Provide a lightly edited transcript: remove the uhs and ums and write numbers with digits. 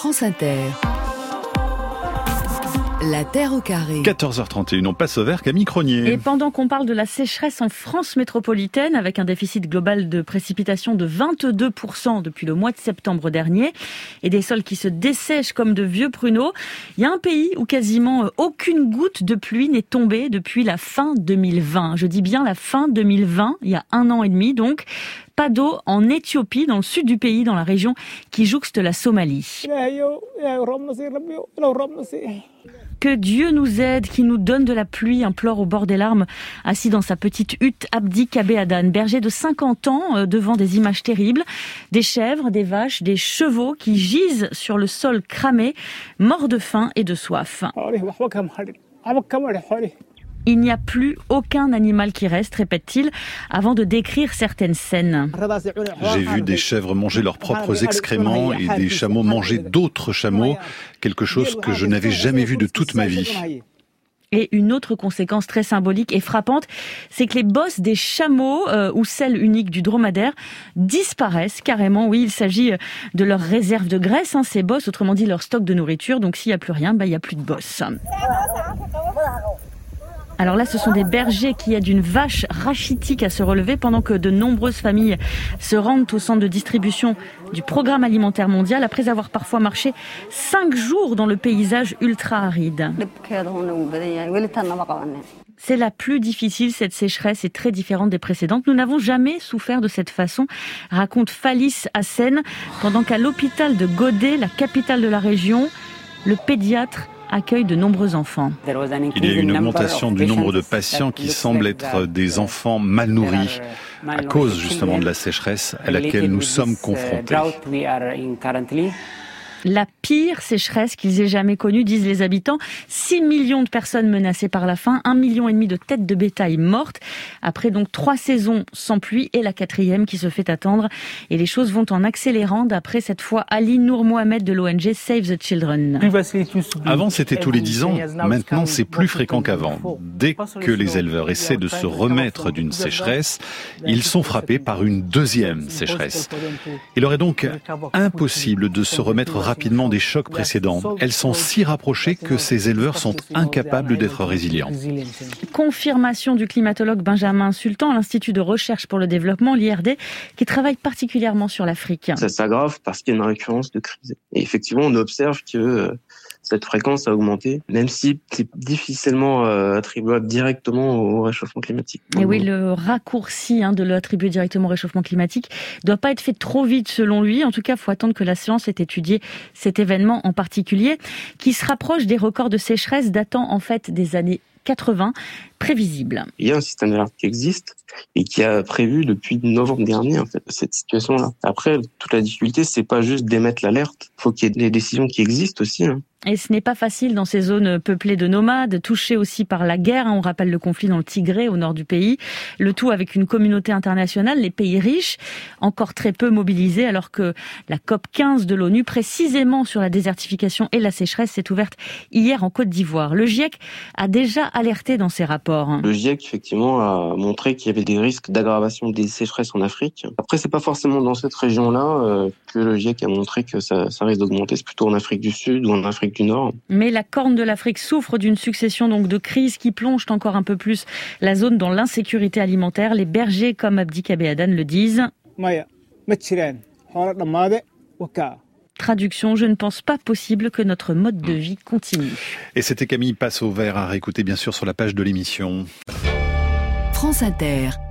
France Inter. La Terre au carré. 14h31, on passe au vert, Camille Cronier. Et pendant qu'on parle de la sécheresse en France métropolitaine, avec un déficit global de précipitations de 22% depuis le mois de septembre dernier, et des sols qui se dessèchent comme de vieux pruneaux, il y a un pays où quasiment aucune goutte de pluie n'est tombée depuis la fin 2020. Je dis bien la fin 2020, il y a 1 an et demi donc. Pas d'eau en Éthiopie, dans le sud du pays, dans la région qui jouxte la Somalie. Que Dieu nous aide, qu'il nous donne de la pluie, implore au bord des larmes, assis dans sa petite hutte, Abdi Kabéadan, berger de 50 ans, devant des images terribles, des chèvres, des vaches, des chevaux qui gisent sur le sol cramé, morts de faim et de soif. Il n'y a plus aucun animal qui reste, répète-t-il, avant de décrire certaines scènes. J'ai vu des chèvres manger leurs propres excréments et des chameaux manger d'autres chameaux, quelque chose que je n'avais jamais vu de toute ma vie. Et une autre conséquence très symbolique et frappante, c'est que les bosses des chameaux ou celles uniques du dromadaire disparaissent carrément. Oui, il s'agit de leur réserve de graisse, ces bosses, autrement dit leur stock de nourriture. Donc s'il n'y a plus rien, il n'y a plus de bosses. Alors là, ce sont des bergers qui aident une vache rachitique à se relever pendant que de nombreuses familles se rendent au centre de distribution du Programme alimentaire mondial après avoir parfois marché 5 jours dans le paysage ultra-aride. C'est la plus difficile, cette sécheresse est très différente des précédentes. Nous n'avons jamais souffert de cette façon, raconte Falis Hassen, pendant qu'à l'hôpital de Godé, la capitale de la région, le pédiatre accueille de nombreux enfants. Il y a eu une augmentation du nombre de patients qui semblent être des enfants mal nourris à cause justement de la sécheresse à laquelle nous sommes confrontés. La pire sécheresse qu'ils aient jamais connue, disent les habitants. 6 millions de personnes menacées par la faim, 1,5 million de têtes de bétail mortes. Après donc 3 saisons sans pluie et la 4e qui se fait attendre. Et les choses vont en accélérant d'après cette fois Ali Nour Mohamed de l'ONG Save the Children. Avant c'était tous les 10 ans, maintenant c'est plus fréquent qu'avant. Dès que les éleveurs essaient de se remettre d'une sécheresse, ils sont frappés par une deuxième sécheresse. Il leur est donc impossible de se remettre rapidement des chocs précédents. Elles sont si rapprochées que ces éleveurs sont incapables d'être résilients. Confirmation du climatologue Benjamin Sultan à l'Institut de recherche pour le développement, l'IRD, qui travaille particulièrement sur l'Afrique. Ça s'aggrave parce qu'il y a une récurrence de crise. Et effectivement, on observe que cette fréquence a augmenté, même si c'est difficilement attribuable directement au réchauffement climatique. Et oui, le raccourci de l'attribuer directement au réchauffement climatique ne doit pas être fait trop vite selon lui. En tout cas, il faut attendre que la science ait étudié cet événement en particulier, qui se rapproche des records de sécheresse datant en fait des années 80, prévisible. Il y a un système d'alerte qui existe et qui a prévu depuis novembre dernier en fait cette situation-là. Après, toute la difficulté, c'est pas juste d'émettre l'alerte. Il faut qu'il y ait des décisions qui existent aussi. Et ce n'est pas facile dans ces zones peuplées de nomades, touchées aussi par la guerre. On rappelle le conflit dans le Tigré, au nord du pays. Le tout avec une communauté internationale, les pays riches, encore très peu mobilisés, alors que la COP15 de l'ONU, précisément sur la désertification et la sécheresse, s'est ouverte hier en Côte d'Ivoire. Le GIEC a déjà alerté dans ses rapports. Le GIEC, effectivement, a montré qu'il y avait des risques d'aggravation des sécheresses en Afrique. Après, c'est pas forcément dans cette région-là que le GIEC a montré que ça risque d'augmenter. C'est plutôt en Afrique du Sud ou en Afrique du Nord. Mais la Corne de l'Afrique souffre d'une succession donc de crises qui plongent encore un peu plus la zone dans l'insécurité alimentaire. Les bergers comme Abdi Kabéadan le disent. Traduction, je ne pense pas possible que notre mode de vie continue. Et c'était Camille Passe au vert à réécouter bien sûr sur la page de l'émission. France Inter.